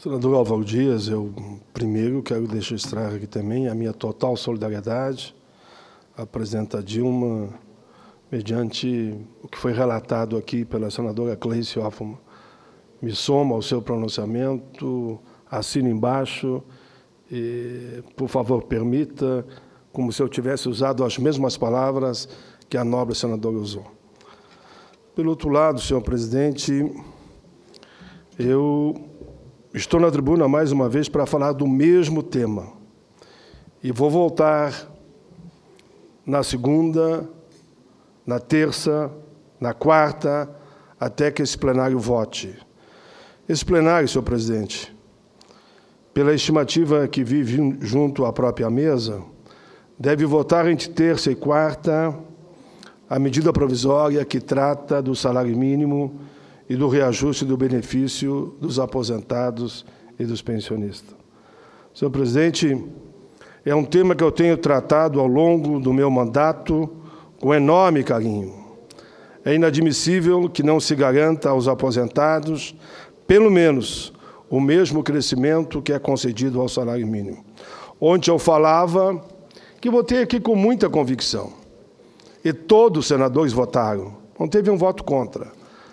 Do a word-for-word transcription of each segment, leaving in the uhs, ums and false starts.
Senador Álvaro Dias, eu primeiro quero registrar aqui também a minha total solidariedade à presidenta Dilma, mediante o que foi relatado aqui pela senadora Gleice Hoffmann. Me somo ao seu pronunciamento, assino embaixo e, por favor, permita, como se eu tivesse usado as mesmas palavras que a nobre senadora usou. Pelo outro lado, senhor presidente, eu estou na tribuna mais uma vez para falar do mesmo tema. E vou voltar na segunda, na terça, na quarta, até que esse plenário vote. Esse plenário, senhor presidente, pela estimativa que vive junto à própria mesa, deve votar entre terça e quarta a medida provisória que trata do salário mínimo e do reajuste do benefício dos aposentados e dos pensionistas. Senhor presidente, é um tema que eu tenho tratado ao longo do meu mandato com enorme carinho. É inadmissível que não se garanta aos aposentados, pelo menos, o mesmo crescimento que é concedido ao salário mínimo. Ontem eu falava que votei aqui com muita convicção, e todos os senadores votaram, não teve um voto contra,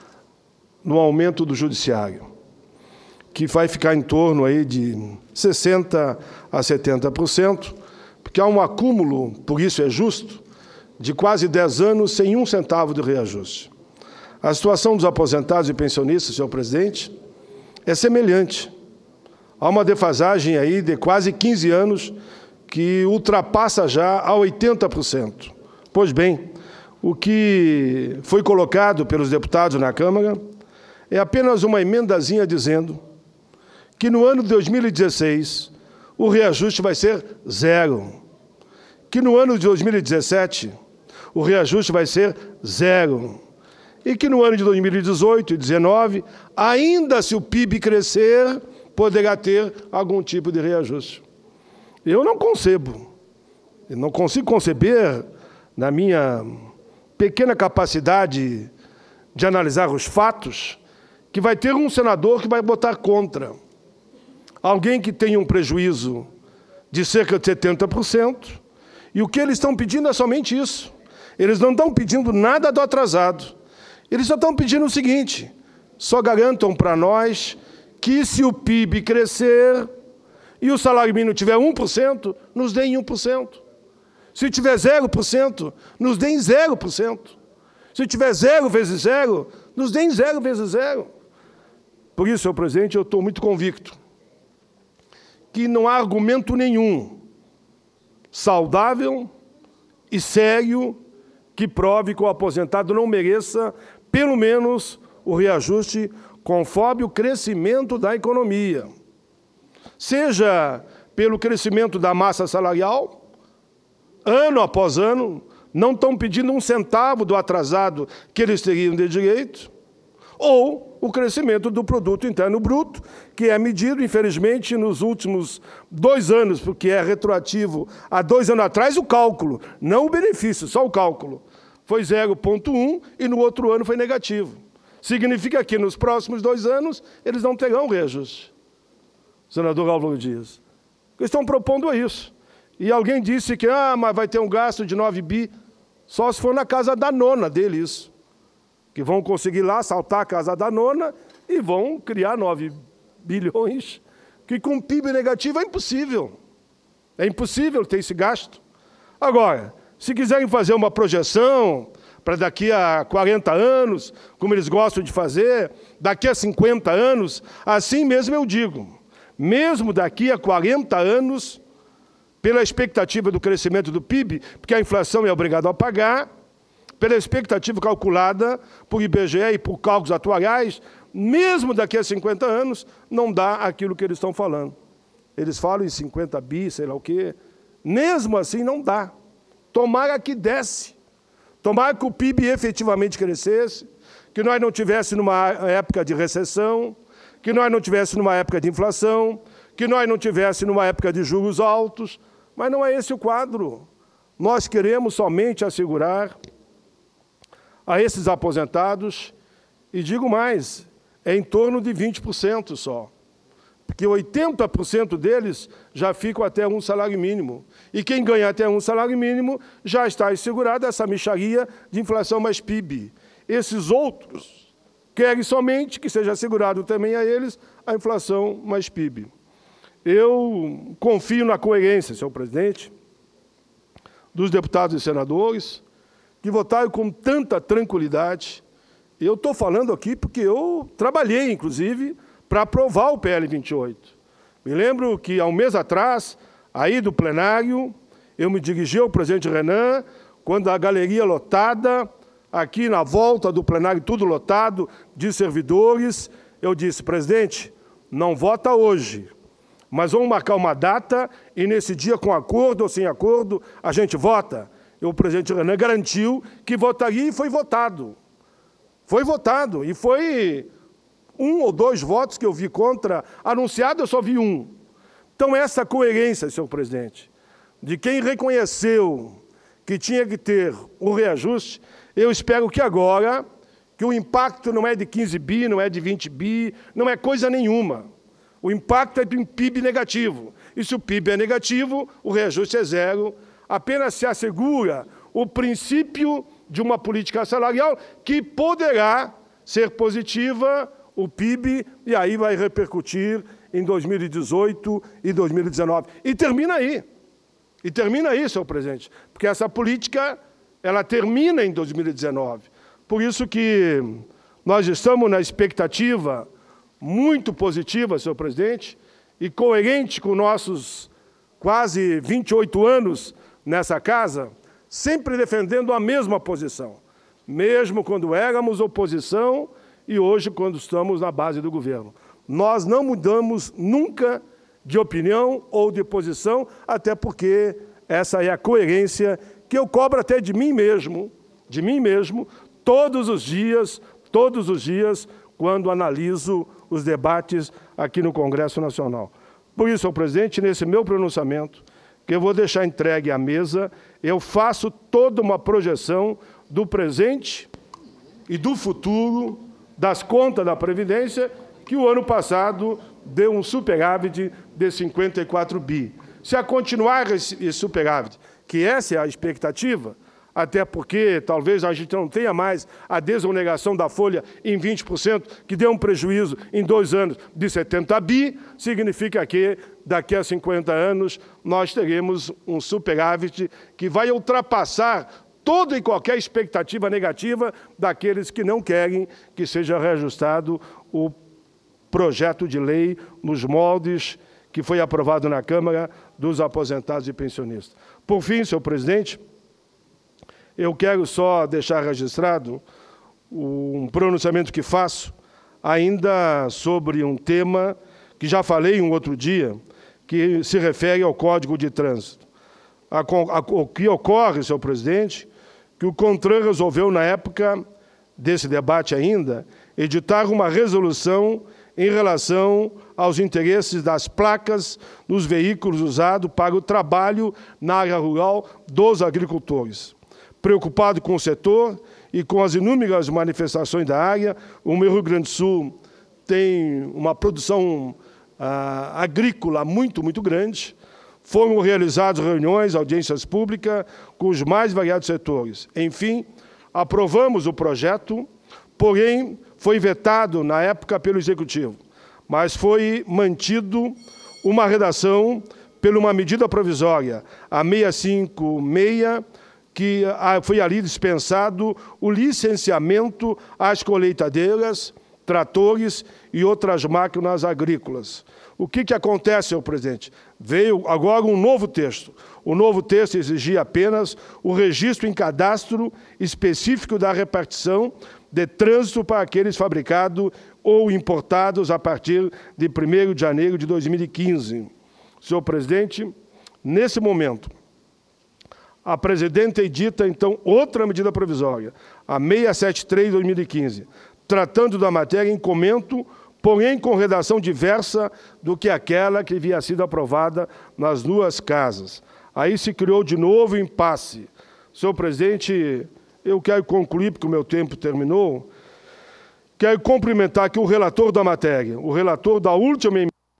no aumento do judiciário, que vai ficar em torno aí de sessenta a setenta por cento, porque há um acúmulo, por isso é justo, de quase dez anos sem um centavo de reajuste. A situação dos aposentados e pensionistas, senhor presidente, é semelhante. Há uma defasagem aí de quase quinze anos que ultrapassa já a oitenta por cento. Pois bem, o que foi colocado pelos deputados na Câmara é apenas uma emendazinha dizendo que no ano de dois mil e dezesseis o reajuste vai ser zero, que no ano de dois mil e dezessete o reajuste vai ser zero, e que no ano de dois mil e dezoito e dois mil e dezenove, ainda se o P I B crescer, poderá ter algum tipo de reajuste. Eu não concebo, eu não consigo conceber, na minha pequena capacidade de analisar os fatos, que vai ter um senador que vai votar contra. Alguém que tem um prejuízo de cerca de setenta por cento, e o que eles estão pedindo é somente isso. Eles não estão pedindo nada do atrasado. Eles só estão pedindo o seguinte: só garantam para nós que se o P I B crescer e o salário mínimo tiver um por cento, nos deem um por cento. Se tiver zero por cento, nos deem zero por cento. Se tiver zero vezes zero, nos deem zero vezes zero. Por isso, senhor presidente, eu estou muito convicto que não há argumento nenhum saudável e sério que prove que o aposentado não mereça, pelo menos, o reajuste conforme o crescimento da economia. Seja pelo crescimento da massa salarial, ano após ano, não estão pedindo um centavo do atrasado que eles teriam de direito, ou o crescimento do produto interno bruto, que é medido, infelizmente, nos últimos dois anos, porque é retroativo a dois anos atrás, o cálculo, não o benefício, só o cálculo. Foi zero vírgula um e no outro ano foi negativo. Significa que nos próximos dois anos eles não terão reajuste. Senador Álvaro Dias, eles estão propondo isso. E alguém disse que ah, mas vai ter um gasto de nove bi, só se for na casa da nona dele isso. Que vão conseguir lá assaltar a casa da nona e vão criar nove bilhões, que com P I B negativo é impossível. É impossível ter esse gasto. Agora, se quiserem fazer uma projeção para daqui a quarenta anos, como eles gostam de fazer, daqui a cinquenta anos, assim mesmo eu digo, mesmo daqui a quarenta anos, pela expectativa do crescimento do P I B, porque a inflação é obrigada a pagar, pela expectativa calculada por I B G E e por cálculos atuariais, mesmo daqui a cinquenta anos, não dá aquilo que eles estão falando. Eles falam em cinquenta bi, sei lá o quê. Mesmo assim, não dá. Tomara que desse. Tomara que o P I B efetivamente crescesse, que nós não tivéssemos numa época de recessão, que nós não tivéssemos numa época de inflação, que nós não tivéssemos numa época de juros altos, mas não é esse o quadro. Nós queremos somente assegurar a esses aposentados, e digo mais, é em torno de vinte por cento só. porque oitenta por cento deles já ficam até um salário mínimo. E quem ganha até um salário mínimo já está assegurado essa mixaria de inflação mais P I B. Esses outros querem somente que seja assegurado também a eles a inflação mais P I B. Eu confio na coerência, senhor presidente, dos deputados e senadores, que votaram com tanta tranquilidade. Eu estou falando aqui porque eu trabalhei, inclusive, para aprovar o P L vinte e oito. Me lembro que, há um mês atrás, aí do plenário, eu me dirigi ao presidente Renan, quando a galeria lotada, aqui na volta do plenário, tudo lotado, de servidores, eu disse, presidente, não vota hoje, mas vamos marcar uma data e, nesse dia, com acordo ou sem acordo, a gente vota. E o presidente Renan garantiu que votaria e foi votado. Foi votado e foi um ou dois votos que eu vi contra. Anunciado, eu só vi um. Então, essa coerência, senhor presidente, de quem reconheceu que tinha que ter o reajuste, eu espero que agora, que o impacto não é de quinze bi, não é de vinte bi, não é coisa nenhuma. O impacto é de um P I B negativo. E se o P I B é negativo, o reajuste é zero. Apenas se assegura o princípio de uma política salarial que poderá ser positiva, o P I B, e aí vai repercutir em dois mil e dezoito e dois mil e dezenove. E termina aí. E termina aí, senhor presidente, porque essa política ela termina em dois mil e dezenove. Por isso que nós estamos na expectativa muito positiva, senhor presidente, e coerente com nossos quase vinte e oito anos nessa casa, sempre defendendo a mesma posição, mesmo quando éramos oposição e hoje quando estamos na base do governo. Nós não mudamos nunca de opinião ou de posição, até porque essa é a coerência que eu cobro até de mim mesmo, de mim mesmo, todos os dias, todos os dias, quando analiso os debates aqui no Congresso Nacional. Por isso, senhor presidente, nesse meu pronunciamento, que eu vou deixar entregue à mesa, eu faço toda uma projeção do presente e do futuro das contas da Previdência, que o ano passado deu um superávit de cinquenta e quatro bi. Se a continuar esse superávit, que essa é a expectativa, até porque talvez a gente não tenha mais a desonegação da folha em vinte por cento, que deu um prejuízo em dois anos de setenta bi, significa que daqui a cinquenta anos nós teremos um superávit que vai ultrapassar toda e qualquer expectativa negativa daqueles que não querem que seja reajustado o projeto de lei nos moldes que foi aprovado na Câmara dos aposentados e pensionistas. Por fim, senhor presidente, eu quero só deixar registrado um pronunciamento que faço ainda sobre um tema que já falei um outro dia, que se refere ao Código de Trânsito. O que ocorre, senhor presidente, que o CONTRAN resolveu, na época desse debate ainda, editar uma resolução em relação aos interesses das placas nos veículos usados para o trabalho na área rural dos agricultores. Preocupado com o setor e com as inúmeras manifestações da área, o meu Rio Grande do Sul tem uma produção ah, agrícola muito, muito grande. Foram realizadas reuniões, audiências públicas com os mais variados setores. Enfim, aprovamos o projeto, porém, foi vetado na época pelo Executivo, mas foi mantido uma redação por uma medida provisória, a seiscentos e cinquenta e seis, que foi ali dispensado o licenciamento às colheitadeiras, tratores e outras máquinas agrícolas. O que, que acontece, senhor presidente? Veio agora um novo texto. O novo texto exigia apenas o registro em cadastro específico da repartição de trânsito para aqueles fabricados ou importados a partir de primeiro de janeiro de dois mil e quinze. Senhor presidente, nesse momento, a presidenta edita, então, outra medida provisória, a seiscentos e setenta e três de dois mil e quinze, tratando da matéria em comento, porém com redação diversa do que aquela que havia sido aprovada nas duas casas. Aí se criou de novo impasse. Senhor presidente, eu quero concluir, porque o meu tempo terminou. Quero cumprimentar aqui o relator da matéria, o relator da última emenda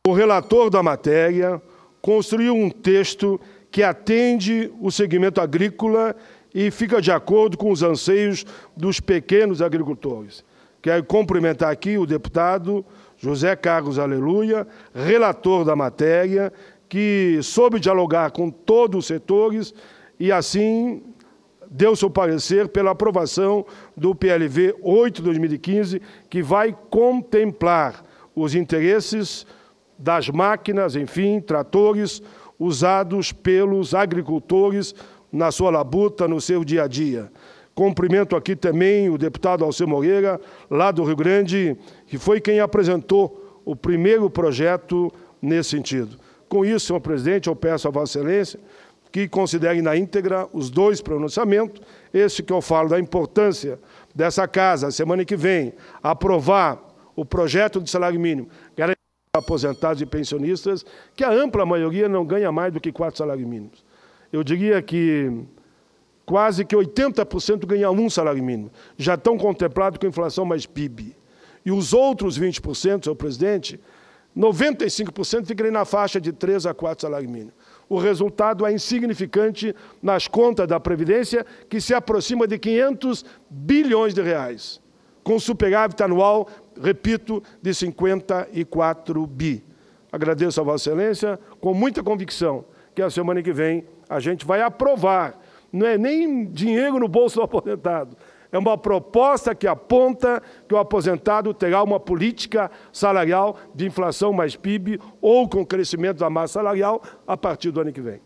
O relator da matéria construiu um texto que atende o segmento agrícola e fica de acordo com os anseios dos pequenos agricultores. Quero cumprimentar aqui o deputado José Carlos Aleluia, relator da matéria, que soube dialogar com todos os setores e, assim, deu seu parecer pela aprovação do P L V oito de dois mil e quinze, que vai contemplar os interesses das máquinas, enfim, tratores, usados pelos agricultores na sua labuta, no seu dia a dia. Cumprimento aqui também o deputado Alceu Moreira, lá do Rio Grande, que foi quem apresentou o primeiro projeto nesse sentido. Com isso, senhor presidente, eu peço a Vossa Excelência que considere na íntegra os dois pronunciamentos, esse que eu falo da importância dessa Casa, semana que vem, aprovar o projeto de salário mínimo, garantir aos aposentados e pensionistas, que a ampla maioria não ganha mais do que quatro salários mínimos. Eu diria que quase que oitenta por cento ganha um salário mínimo, já estão contemplados com inflação mais P I B. E os outros vinte por cento, senhor presidente, noventa e cinco por cento ficam na faixa de três a quatro salários mínimos. O resultado é insignificante nas contas da Previdência, que se aproxima de quinhentos bilhões de reais, com superávit anual, repito, de cinquenta e quatro bi. Agradeço a Vossa Excelência, com muita convicção, que a semana que vem a gente vai aprovar. Não é nem dinheiro no bolso do aposentado, é uma proposta que aponta que o aposentado terá uma política salarial de inflação mais P I B ou com crescimento da massa salarial a partir do ano que vem.